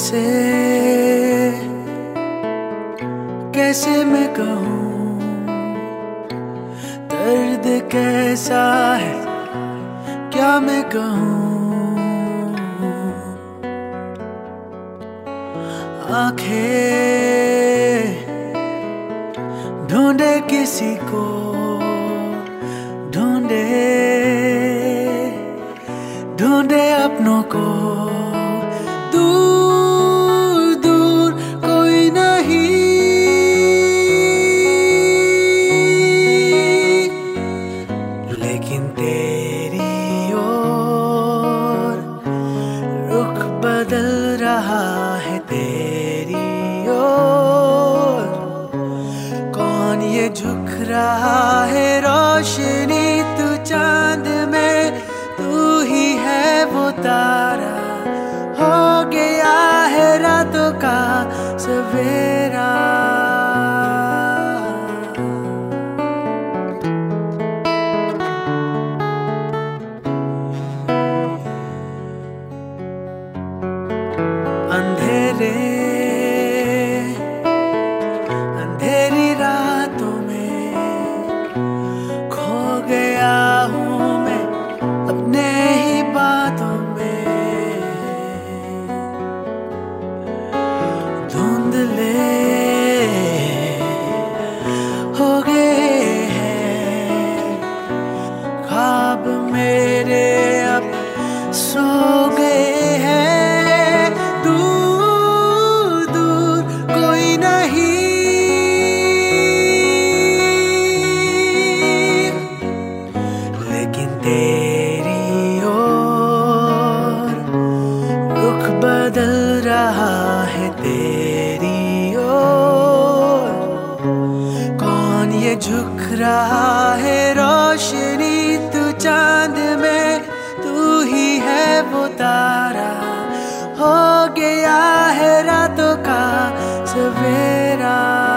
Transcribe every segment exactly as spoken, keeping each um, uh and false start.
कैसे कैसे मैं कहूँ दर्द कैसा है, क्या मैं कहूँ। आंखें ढूंढे किसी को, ढूंढे ढूंढे अपनों को, दूर दूर कोई नहीं, लेकिन तेरी ओर रुख बदल रहा है, तेरी ओर कौन ये झुक रहा है। रोशनी तू चांद में, तू ही है वो तारा, हो गया है रातों का सवेरा। अंधेरे अंधेरी रातों में खो गया हूँ मैं अपने ही बातों में। धुंधले हो गए हैं ख्वाब मेरे, अब सो गए हैं, दूर दूर कोई नहीं, लेकिन तेरी ओर रुख बदल रहा है, तेरी ओर कौन ये झुक रहा है। रोशनी तू चांद में, तू ही है वो तारा, हो गया है रातों का सवेरा।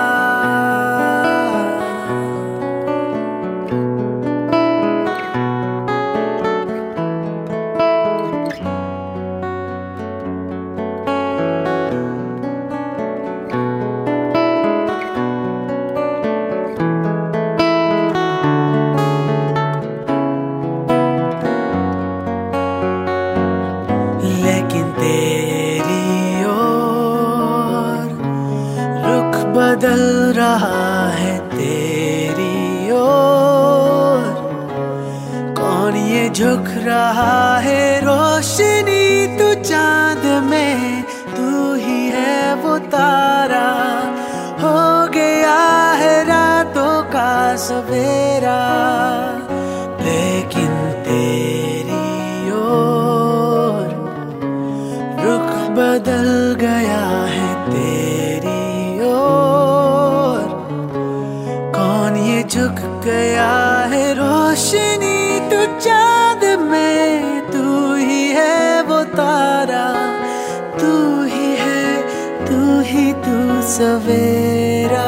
लेकिन तेरी ओर रुख बदल रहा है, तेरी ओर कौन ये झुक रहा है। रोशनी तू चांद में, तू ही है वो तारा, हो गया है रातों का सवेरा। लेकिन तेरी ओर रुख बदल गया है, तेरी ओर कौन ये झुक गया है। रोशनी तू चांद में, तू ही है वो तारा, तू ही है, तू ही तू सवेरा।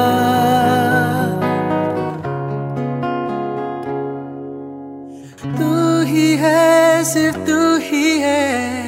तू ही है, सिर्फ तू ही है।